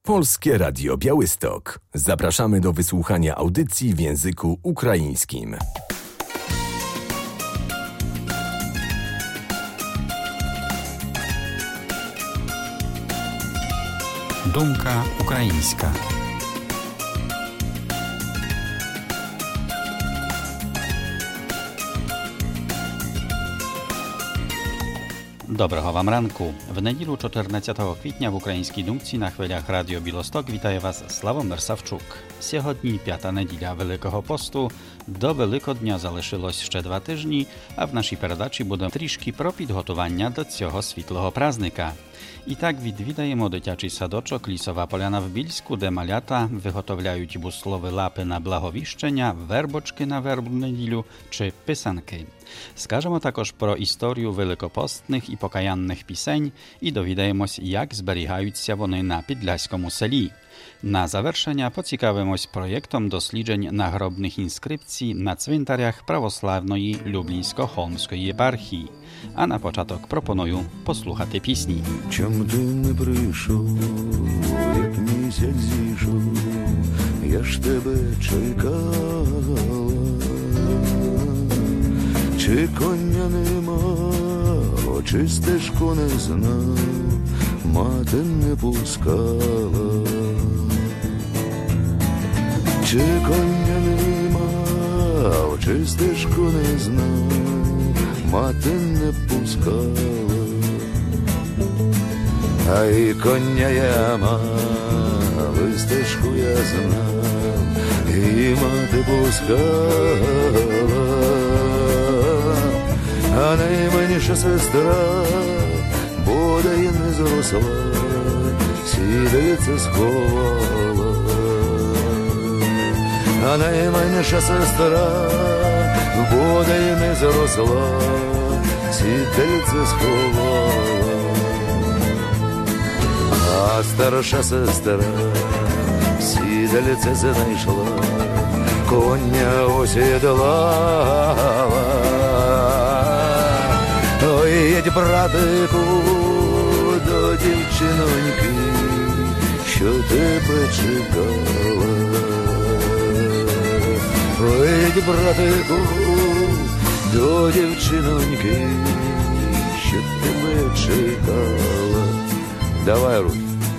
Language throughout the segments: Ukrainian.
Polskie Radio Białystok. Zapraszamy do wysłuchania audycji w języku ukraińskim. Думка українська. Доброго вам ранку. В неділю 14 квітня в українській думці на хвилях Радіо Білосток вітає вас Славомир Савчук. Сьогодні п'ята неділя Великого посту. До Великодня залишилось ще 2 тижні, а в нашій передачі буде трішки про підготування до цього світлого праздника. І так відвідаємо дитячий садочок Лісова Поляна в Більську, де малята виготовляють буслові лапи на благовіщення, вербочки на вербну неділю чи писанки. Скажемо також про історію великопостних і покаянних пісень і довідаємось, як зберігаються вони на підляському селі. На завершення поцікавимось проєктом досліджень нагробних інскрипцій на цвинтарях православної Люблінсько-Холмської єпархії. А на початок пропоную послухати пісні. Чом ти не прийшов, як місяць зійшов, я ж тебе чекала. Чи коня нема, чи стежку не знав, мати не пускала. Чи коня нема, чи стежку не знав, мати не пускала. А й коня я мав, і стежку я знав, і мати пускала. А найменша сестра буде й не зросла, сідельце сховала. А найменша сестра буде й не зросла, сідельце сховала. А старша сестра сідельце знайшла, коня осідлала. Ой, їдь, братику, до дівчиноньки, що тебе чекала. Ой, їдь, братику, до дівчиноньки, що тебе чекала. Давай, руки.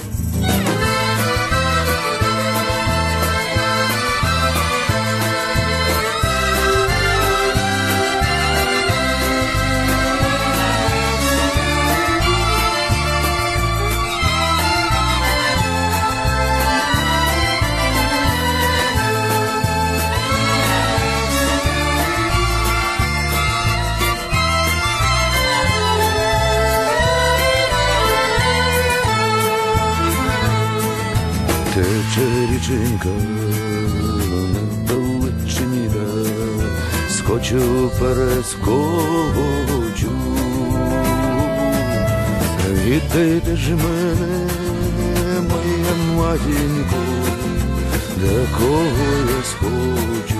Тече річенька на далечині, скочу, перескочу. Віддайте ж мене, моя матінко, до кого я схочу.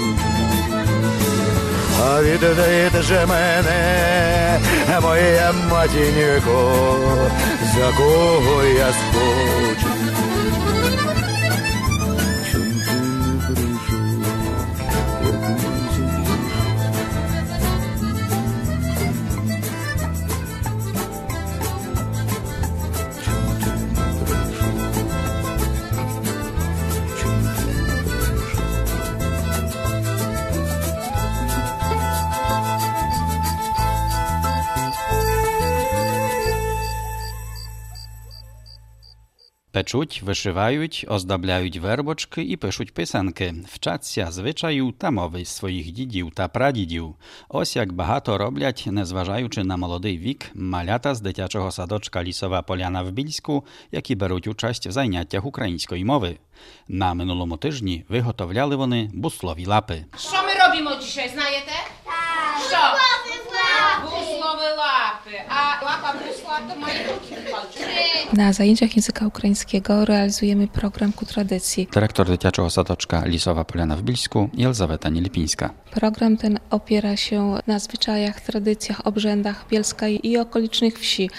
А віддайте ж мене, моя матінко, за кого я схочу. Печуть, вишивають, оздобляють вербочки і пишуть писанки, вчаться звичаю та мови своїх дідів та прадідів. Ось як багато роблять, незважаючи на молодий вік, малята з дитячого садочка Лісова Поляна в Більську, які беруть участь в заняттях української мови. На минулому тижні виготовляли вони буслові лапи. Що ми робимо dzisiaj, знаєте? Що? Buslowe łapy. A łapa busła to ma drugi palczyk. Na zajęciach języka ukraińskiego realizujemy program Ku Tradycji. Dyrektor dziecięcego sadaczka Lisowa Poляna w Bielsku Jelzaweta Nielipińska. Program ten opiera się na zwyczajach, tradycjach, obrzędach Bielska i okolicznych wsi.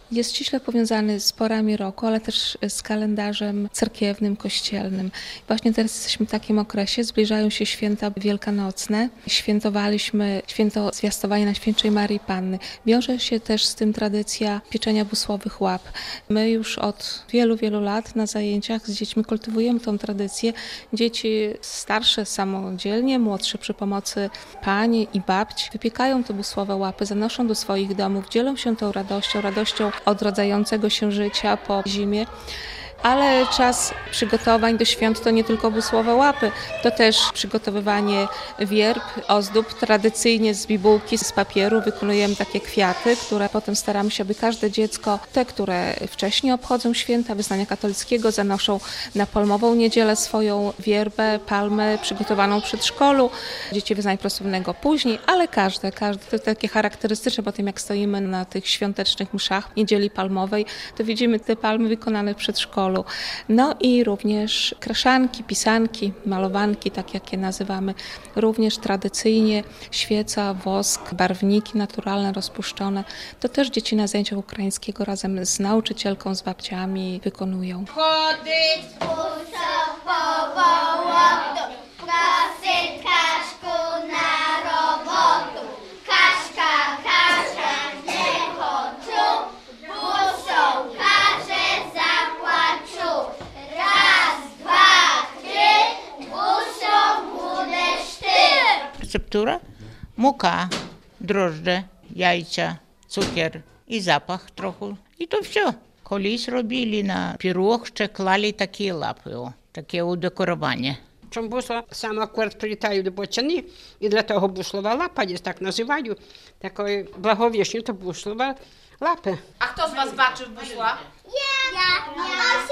jest ściśle powiązany z porami roku, ale też z kalendarzem cerkiewnym, kościelnym. Właśnie teraz jesteśmy w takim okresie, zbliżają się święta wielkanocne. Świętowaliśmy święto Zwiastowania Najświętszej Maryi Panny. Wiąże się też z tym tradycja pieczenia busłowych łap. My już od wielu, wielu lat na zajęciach z dziećmi kultywujemy tą tradycję. Dzieci starsze samodzielnie, młodsze przy pomocy pań i babci wypiekają te busłowe łapy, zanoszą do swoich domów, dzielą się tą radością odrodzającego się życia po zimie. Ale czas przygotowań do świąt to nie tylko busłowe łapy, to też przygotowywanie wierb, ozdób. Tradycyjnie z bibułki, z papieru wykonujemy takie kwiaty, które potem staramy się, aby każde dziecko, te, które wcześniej obchodzą święta wyznania katolickiego, zanoszą na Palmową Niedzielę swoją wierbę, palmę przygotowaną w przedszkolu. Dzieci wyznania prawosławnego później, ale każde to takie charakterystyczne po tym, jak stoimy na tych świątecznych mszach Niedzieli Palmowej, to widzimy te palmy wykonane w przedszkolu. No i również kraszanki, pisanki, malowanki, tak jak je nazywamy. Również tradycyjnie świeca, wosk, barwniki naturalne, rozpuszczone. To też dzieci na zajęciach ukraińskiego razem z nauczycielką, z babciami wykonują. Chodzić po wołotu, prosić Kaszku na robotu. Kaszka, nie chodźu, busą każe zapłaczu. Raz, dwa, trzy, busą budesz ty. Receptura? Muka, drożdże, jajca, cukier i zapach trochę. I to все. Колись робили на пирог, ще клали такі лапи, таке удекорування. Чому бусло саме акурат прилітаю до бочини, і для того буслова лапа, я так називаю, такої благовіщення, то буслова лапи. A kto z was baczy w busła? Ja 8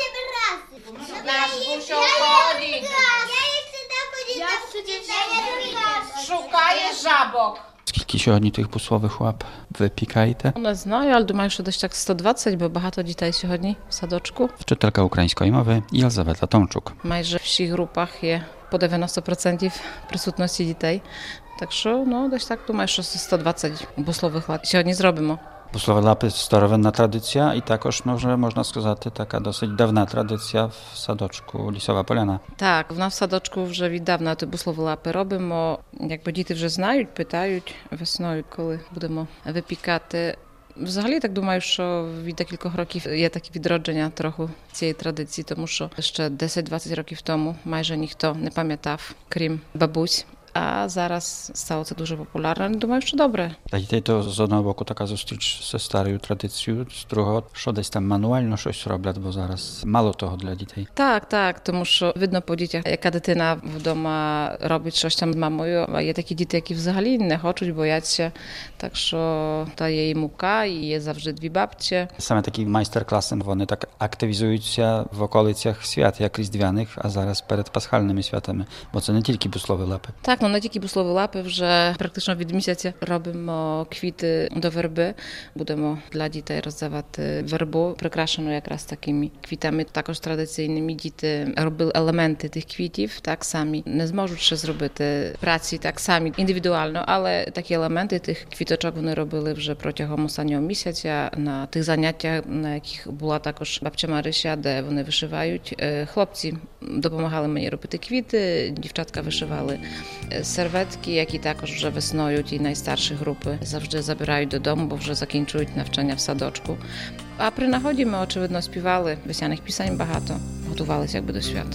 razy. Nasz busio chodzi. Ja jeszcze tak chodzić do przecież Szukає żabok. Скільки сьогодні тих буслових лап ви пікаєте? Не знаю, але думаю, що десь так 120, бо багато дітей сьогодні в садочку. Вчителька української мови Єлизавета Томчук. Майже в всіх групах є по 90% присутності дітей. Так що, десь так думаю, що 120 буслових лап сьогодні зробимо. Буслові лапи – старовинна традиція і також, можна сказати, така досить давна традиція в садочку Лісова Поляна. Так, в нас в садочку вже віддавна ті буслові лапи робимо. Якби діти вже знають, питають весною, коли будемо випікати. Взагалі, так думаю, що від декількох років є таке відродження трохи цієї традиції, тому що ще 10-20 років тому майже ніхто не пам'ятав, крім бабусь. А зараз стало це дуже популярно. Думаю, що добре. Для дітей то з одного боку така зустріч зі старою традицією, з другого, що десь там мануально щось роблять, бо зараз мало того для дітей. Так, тому що видно по дітях, яка дитина вдома робить щось там з мамою, а є такі діти, які взагалі не хочуть, бояться. Так що та є і мука, і є завжди дві бабці. Саме такі майстер-класи, вони так активізуються в околицях свят, як різдвяних, а зараз перед пасхальними святами, бо це не тільки буслові лапи. Так, не тільки буслові лапи, вже практично від місяця робимо квіти до верби. Будемо для дітей роздавати вербу, прикрашену якраз такими квітами, також традиційними. Діти робили елементи тих квітів, так самі. Не зможуть ще зробити праці так самі індивідуально, але такі елементи тих квіточок вони робили вже протягом останнього місяця на тих заняттях, на яких була також бабця Марися, де вони вишивають. Хлопці допомагали мені робити квіти, дівчатка вишивали серветки, які також вже весною ті найстарші групи завжди забирають додому, бо вже закінчують навчання в садочку. А при нагоді ми, очевидно, співали весняних пісень багато, готувалися якби до свят.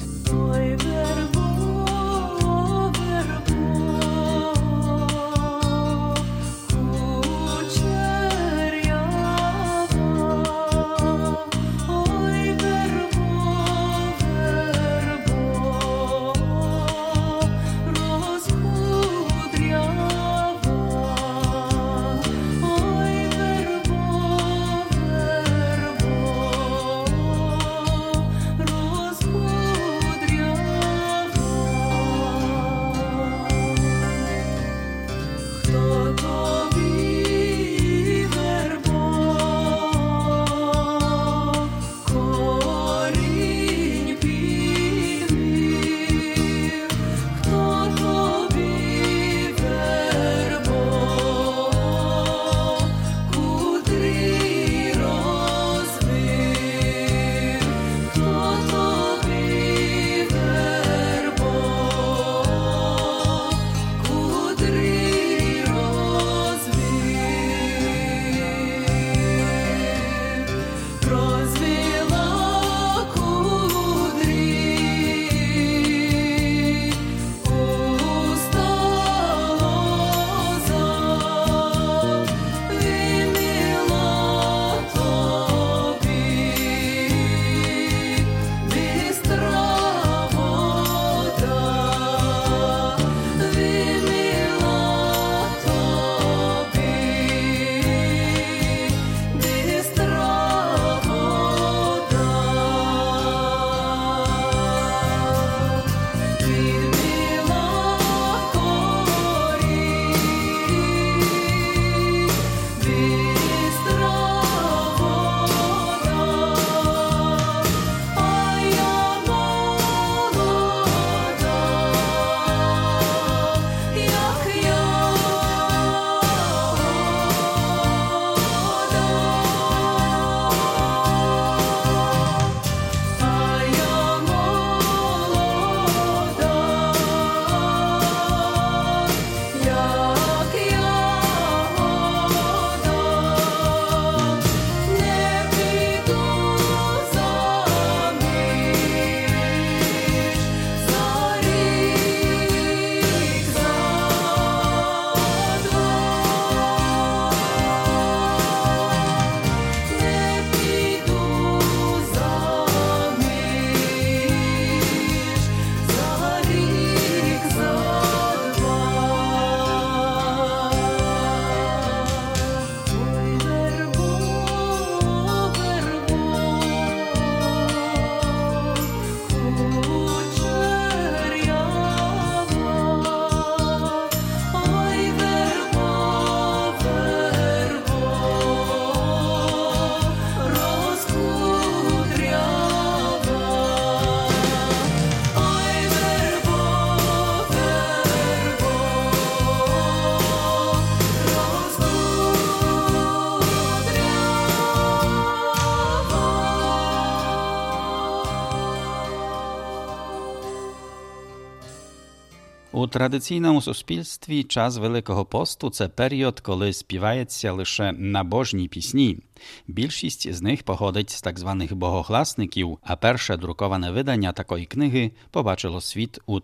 У традиційному суспільстві час Великого посту – це період, коли співаються лише набожні пісні. Більшість з них походить з так званих богогласників, а перше друковане видання такої книги побачило світ у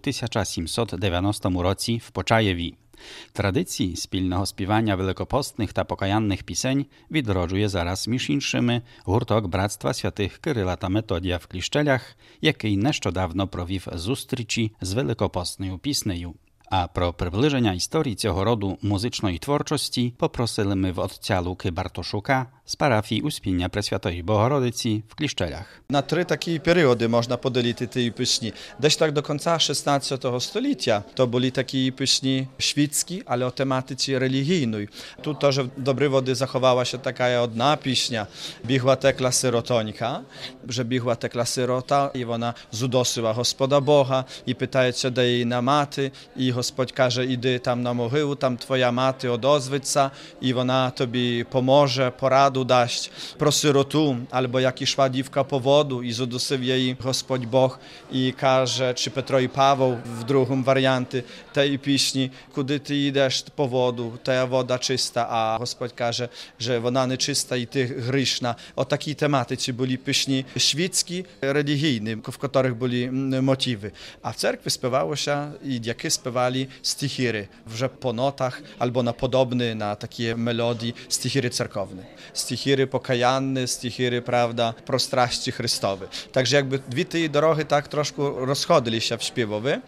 1790 році в Почаєві. Традиції спільного співання великопостних та покаянних пісень відроджує зараз, між іншими, гурток Братства Святих Кирила та Методія в Кліщелях, який нещодавно провів зустрічі з великопостною піснею. А про приближення історії цього роду музичної творчості попросили ми в отця Луки Бартошука з парафії Успіння Пресвятої Богородиці в Кліщелях. На 3 такі періоди можна поділити ті пісні. Десь так до кінця 16 століття то були такі пісні świeckie, але o tematyce religijnej. Tu też w Dobrej Wody zachowała się taka одна пісня «Бігла текла сиротонька», że бігла текла сирота, і вона зудосила Господа Бога, і питається, де її на мати, і Господь каже, іди там на могилу, там твоя мати одозвиться, і вона тобі поможе, пораду дасть. Про сироту, або як ішла дівка по воду, і задусив її Господь Бог, і каже, чи Петро і Павел в другому варіанті тієї пісні, куди ти йдеш по воду, та вода чиста, а Господь каже, що вона не чиста і ти грішна. O takiej tematyce byli pieśni świeckie, religijne, w których byli motywy. A w cerkwi śpiewało się i diaki śpiewali stichiry, że po notach albo na podobne, na takie melodii stichiry cerkowne. Stichiry pokajanne, stichiry, prawda, pro straści Chrystowe. Także jakby dwie te drogi tak troszkę rozchodzili się w śpiewowie.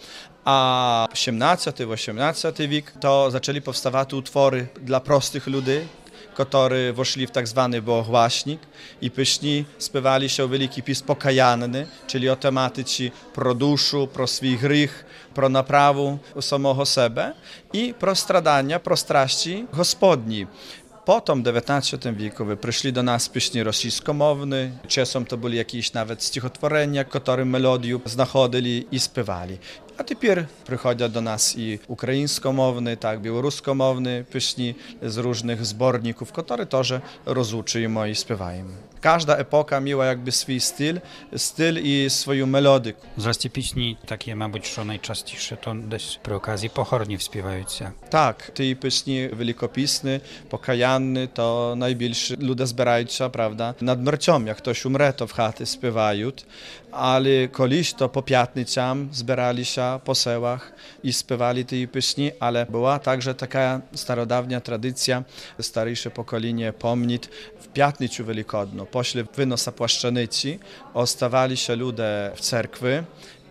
A XVII-XVIII wiek to zaczęli powstawać utwory dla prostych ludzi, którzy weszli w tak zwany bogogłaśnik i pieśni śpiewali się wielki pis pokajanny, czyli o tematyce pro duszu, pro swój grzech, pro naprawu samego siebie i pro stradania, pro straści Gospodni. Potem w XIX wieku przyszli do nas pieśni rosyjskomowne, czasem to byli jakieś nawet stichotworzenia, które melodię znajdowali i śpiewali. A teraz przychodzą do nas i ukraińskomowne, tak, białoruskomowne pieśni z różnych zborników, które też rozuczymy i śpiewajmy. Każda epoka miała jakby swój styl i swoją melodię. Zresztą pieśni takie, ma być, że najczęściej to gdzieś przy okazji pochornie śpiewające. Tak, te pieśni wielkopisne, pokajanne, to najbliższe ludzie zbierają się, prawda, nad śmiercią, jak ktoś umrze, to w chaty śpiewają, ale kiedyś to po piatnicam zbierali się po sełach i śpiewali te pieśni, ale była także taka starodawnia tradycja, starsze pokolenie pomni, w piatniczu wielkodną, pośle wynosa płaszczanicy, ostawali się ludzie w cerkwi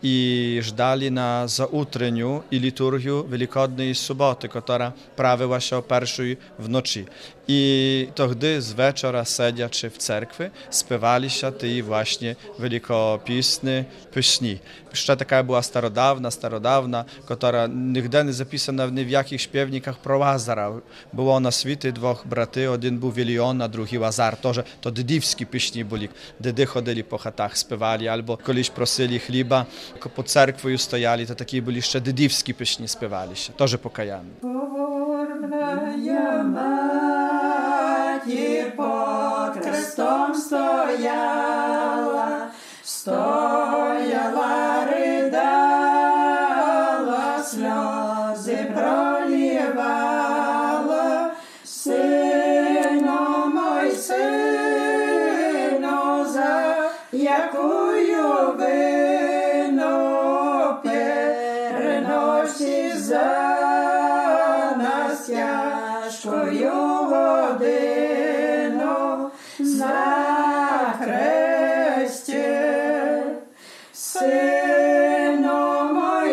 i żdali na zautreniu i liturgię Wielkodnej Soboty, która prawiła się o 1:00 w nocy. I to gdy z wieczora siedziaczy w cerkwi, śpiewali się te właśnie wielkopisne pieśni. Jeszcze taka była starodawna, która nigdy nie zapisana w jakich śpiewnikach pro Łazara. Było na świecie 2 braty, jeden był Wilion, a drugi Łazar. To dydywskie pieśni byli. Dydy chodzili po chatach, śpiewali, albo kiedyś prosili chleba, po cerkwi stojali, to takie byli jeszcze dydywskie pieśni śpiewali się, też pokajane. Матір под крестом стояла, ридала, сльози проливала, сину мой, сину, за якую вину переносиш за нас тяжкою годину на хресті. Сину мой,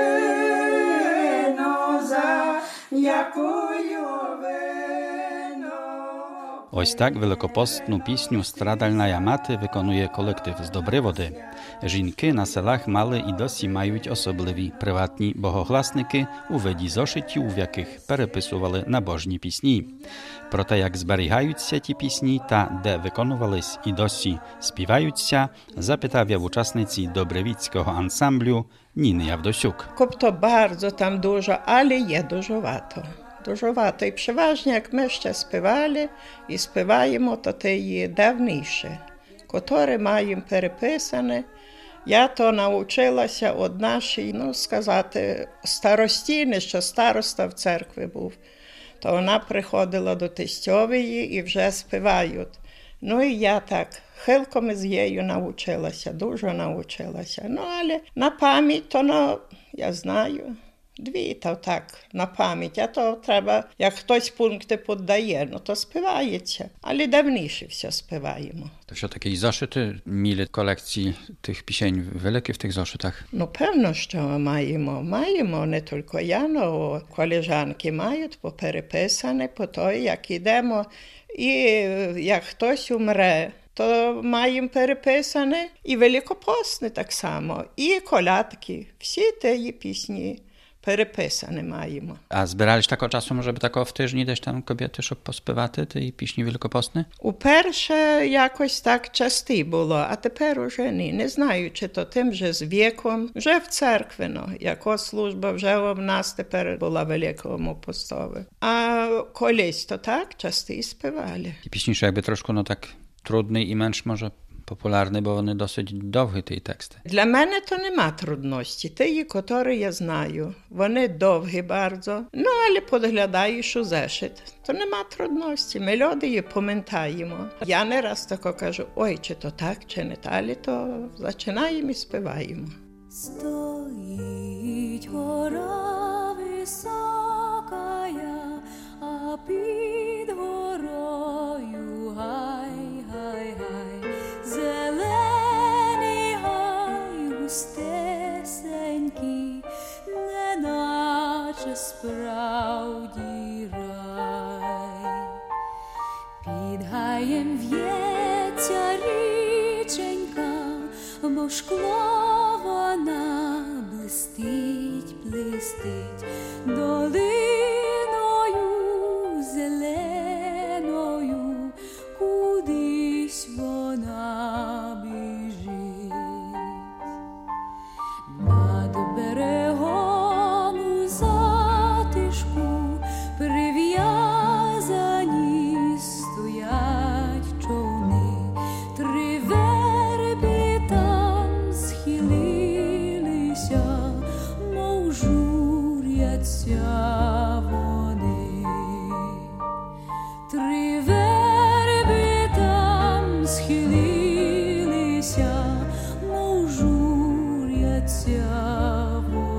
сину, за якую вину. Ось так великопостну пісню «Страдальна мати» виконує колектив з Доброї Води. Жінки на селах мали і досі мають особливі приватні богогласники у виді зошитів, в яких переписували набожні пісні. Про те, як зберігаються ті пісні та де виконувались і досі співаються, запитав я в учасниці Добревіцького ансамблю Ніни Явдосюк. Копто bardzo tam dużo, ale є dużowato. Dużowato i przeważnie jak my jeszcze śpiewali i śpiewaємо, to te є давніше, które mają переписане Я то навчилася від нашої, сказати, старостіни, що староста в церкві був. То вона приходила до тестьової і вже співають. І я так хилком з нею навчилася, дуже навчилася. Але на пам'ять, то, я знаю, 2 то так, на пам'ять. А то треба, як хтось пункти піддає, то співається. Але давніше все співаємо. To все такі зошити, мілі колекції тих пісень великі в тих зошитах? Певно, що маємо. Маємо, не тільки я, але колежанки мають попереписане, по той, як йдемо. І як хтось умре, то маємо переписане. І великопостне так само, і колядки. Всі ті пісні переписане маємо. А збирались такого часу, żeby takowo w tygodniu dесь tam kobiety, щоб поспівати ті пісні великопостні? Уперше якось так часті було, а тепер уже ні. Не знаю, чи то тим же з віком. Вже в церкві, яка служба вже в нас тепер була великому постові. А колись то так часті співали. Ті пісні, що якби трошки, так трудний і менш може popularny, bo one dosyć довгі ті тексти. Для мене то нема трудності. Ті, які я знаю, вони довгі bardzo. Але підглядаєш у зешит. То нема трудності. Мелодії пам'ятаємо. Я не раз тако кажу, ой, чи то так, чи не далі, то починаємо і співаємо. Стоїть гора високая, а під горою гай-гай-гай. Зелений гай густесенький, неначе справді рай. Під гаєм в'ється річенька, бо шкло вона блистить, блистить долиною зеленою, кудись вона біжить. Над берегом у затишку прив'язані стоять човни, 3 верби там схилилися, мов журяться вони. 3 верби там схилилися, мов журяться вони.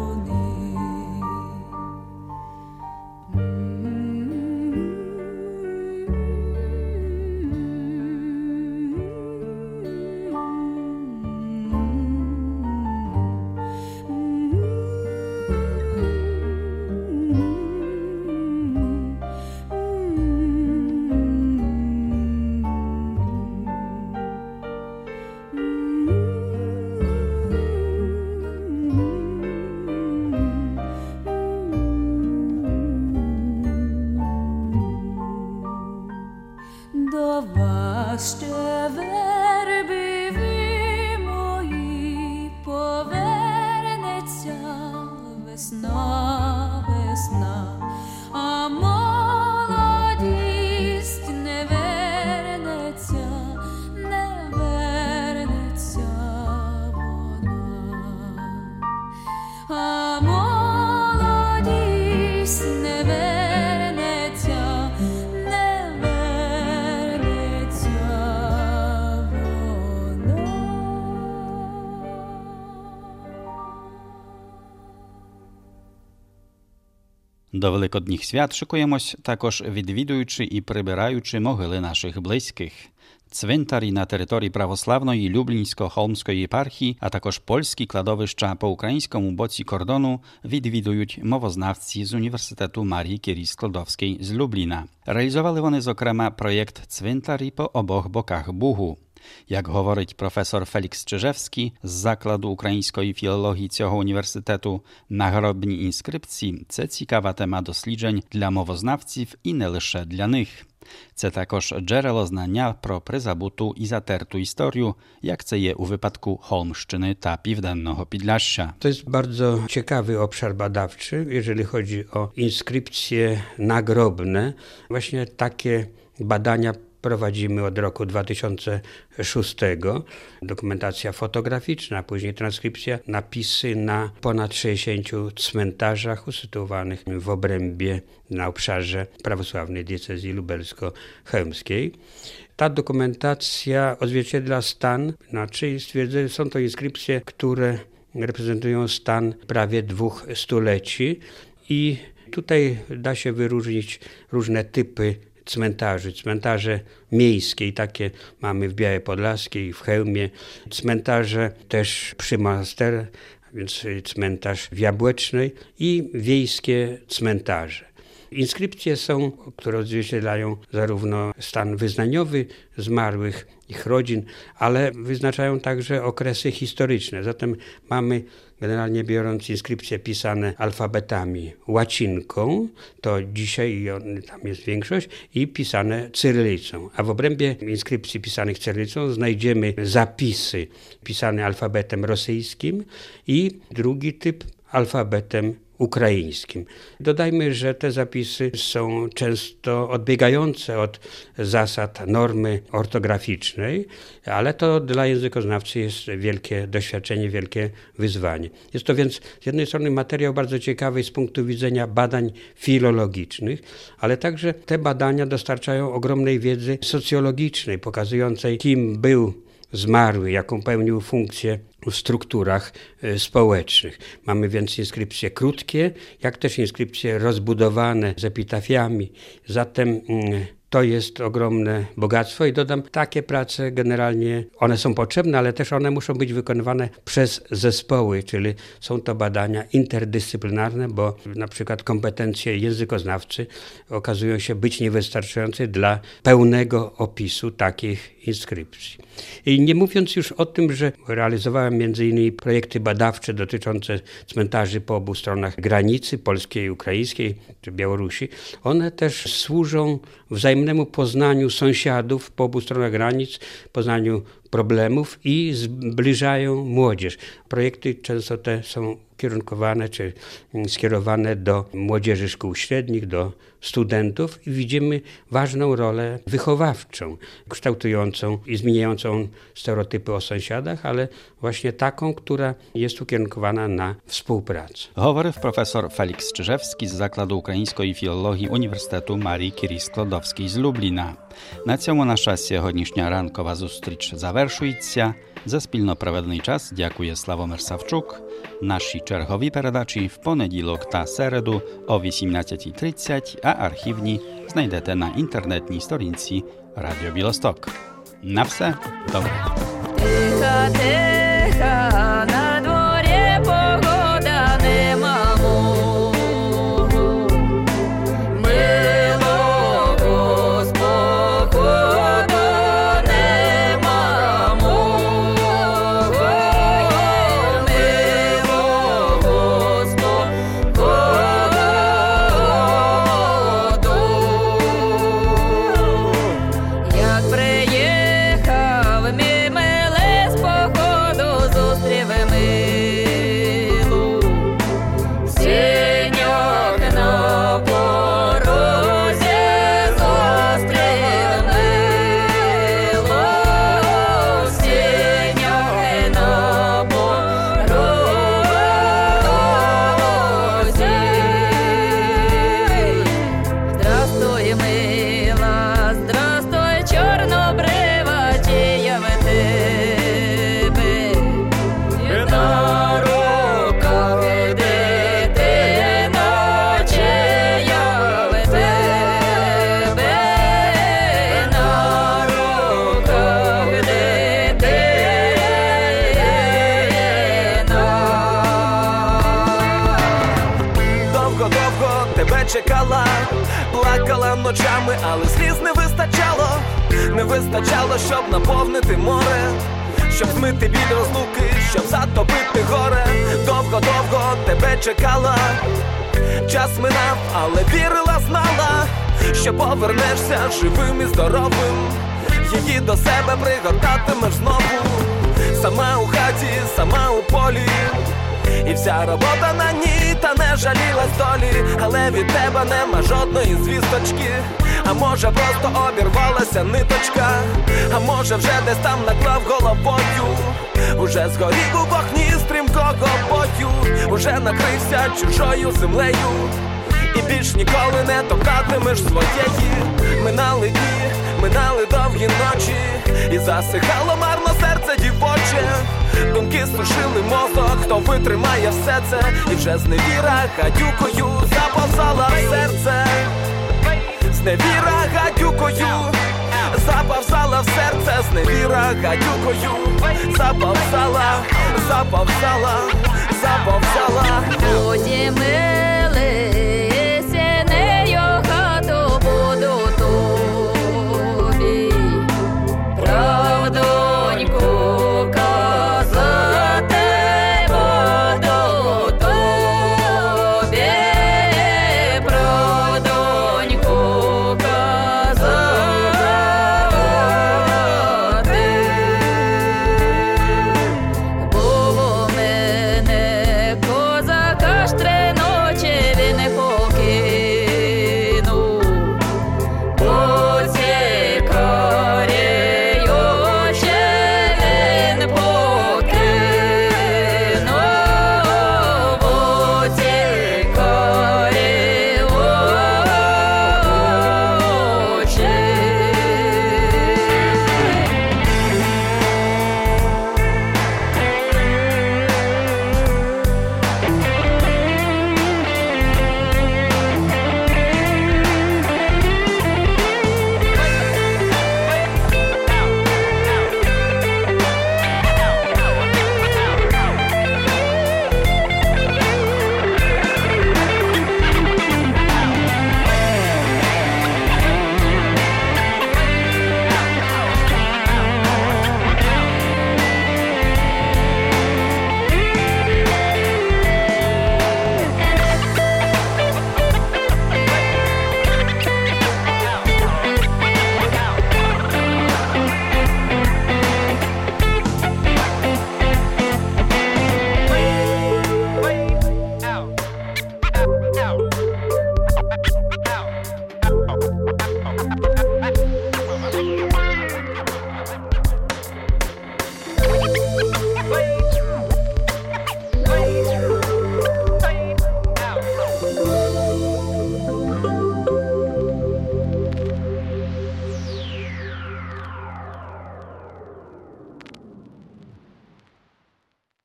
До вас ще верби ви мої, повернеться весна, весна, а молодість не вернеться, не вернеться вона. А молодість не вернеться, не вернеться вона. До Великодніх свят шикуємось, також відвідуючи і прибираючи могили наших близьких. Цвинтарі на території православної Люблінсько-Холмської єпархії, а також польські кладовища по українському боці кордону відвідують мовознавці з Університету Марії Кюрі-Склодовської з Любліна. Реалізували вони, зокрема, проєкт «Цвинтарі по обох боках Бугу». Як говорить професор Фелікс Czyżewski з закладу української філології цього університету, нагробні інскрипції – це цікава тема досліджень для мовознавців і не лише для них. Це також джерело знання про призабуту і затерту історію, jak це є у випадку Холмщини та Південного Підляшшя. To jest bardzo ciekawy obszar badawczy, jeżeli chodzi o inskrypcje nagrobne. Właśnie takie badania prowadzimy od roku 2006. Dokumentacja fotograficzna, później transkrypcja, napisy na ponad 60 cmentarzach usytuowanych w obrębie na obszarze prawosławnej diecezji lubelsko-chełmskiej. Ta dokumentacja odzwierciedla stan, znaczy stwierdzę, są to inskrypcje, które reprezentują stan prawie 2 stuleci i tutaj da się wyróżnić różne typy cmentarzy. Cmentarze miejskie, takie mamy w Białej Podlaskiej, w Chełmie. Cmentarze też przy Monasterze, więc cmentarz w Jabłecznej i wiejskie cmentarze. Inskrypcje są, które odzwierciedlają zarówno stan wyznaniowy zmarłych, ich rodzin, ale wyznaczają także okresy historyczne. Zatem mamy generalnie biorąc inskrypcje pisane alfabetami łacinką, to dzisiaj tam jest większość, i pisane cyrylicą. A w obrębie inskrypcji pisanych cyrylicą znajdziemy zapisy pisane alfabetem rosyjskim i drugi typ alfabetem ukraińskim. Dodajmy, że te zapisy są często odbiegające od zasad normy ortograficznej, ale to dla językoznawcy jest wielkie doświadczenie, wielkie wyzwanie. Jest to więc z jednej strony materiał bardzo ciekawy z punktu widzenia badań filologicznych, ale także te badania dostarczają ogromnej wiedzy socjologicznej, pokazującej, kim był zmarły, jaką pełnił funkcję w strukturach społecznych. Mamy więc inskrypcje krótkie, jak też inskrypcje rozbudowane z epitafiami. Zatem to jest ogromne bogactwo i dodam, takie prace generalnie, one są potrzebne, ale też one muszą być wykonywane przez zespoły, czyli są to badania interdyscyplinarne, bo na przykład kompetencje językoznawcy okazują się być niewystarczające dla pełnego opisu takich inskrypcji. I nie mówiąc już o tym, że realizowałem m.in. projekty badawcze dotyczące cmentarzy po obu stronach granicy polskiej, ukraińskiej czy Białorusi, one też służą wzajemnemu poznaniu sąsiadów po obu stronach granic, poznaniu problemów i zbliżają młodzież. Projekty często te są kierunkowane czy skierowane do młodzieży szkół średnich, do studentów i widzimy ważną rolę wychowawczą, kształtującą i zmieniającą stereotypy o sąsiadach, ale właśnie taką, która jest ukierunkowana na współpracę. Говорив професор Фелікс Czyżewski z Закладу української філології Університету Марії Кюрі-Складовської з Любліна. На цьому наша сьогоднішня ранкова зустріч завершується. За спільно проведений час дякує Славомир Савчук. Наші чергові передачі в понеділок та середу о 18:30, а архівні знайдете на інтернетній сторінці Радіо Білосток. На все добре. Тиха, тиха, на дворі погода нема. Чекала, плакала ночами, але сліз не вистачало, щоб наповнити море, щоб змити біль розлуки, щоб затопити горе. Довго-довго тебе чекала, час минав, але вірила, знала, що повернешся живим і здоровим, її до себе пригортатимеш знову. Сама у хаті, сама у полі, і вся робота на ній, та не жалілась долі. Але від тебе нема жодної звісточки, а може просто обірвалася ниточка, а може вже десь там наклав головою. Уже згорів у вогні стрімкого бою, уже накрився чужою землею, і більш ніколи не топтатимеш своєї. Минали дні, минали довгі ночі, і засихало марно серце дівоче. Думки сушили мозок, хто витримає все це, і вже зневіра гадюкою заповзала в серце. Зневіра гадюкою заповзала в серце, зневіра гадюкою заповзала, заповзала, заповзала. Будемо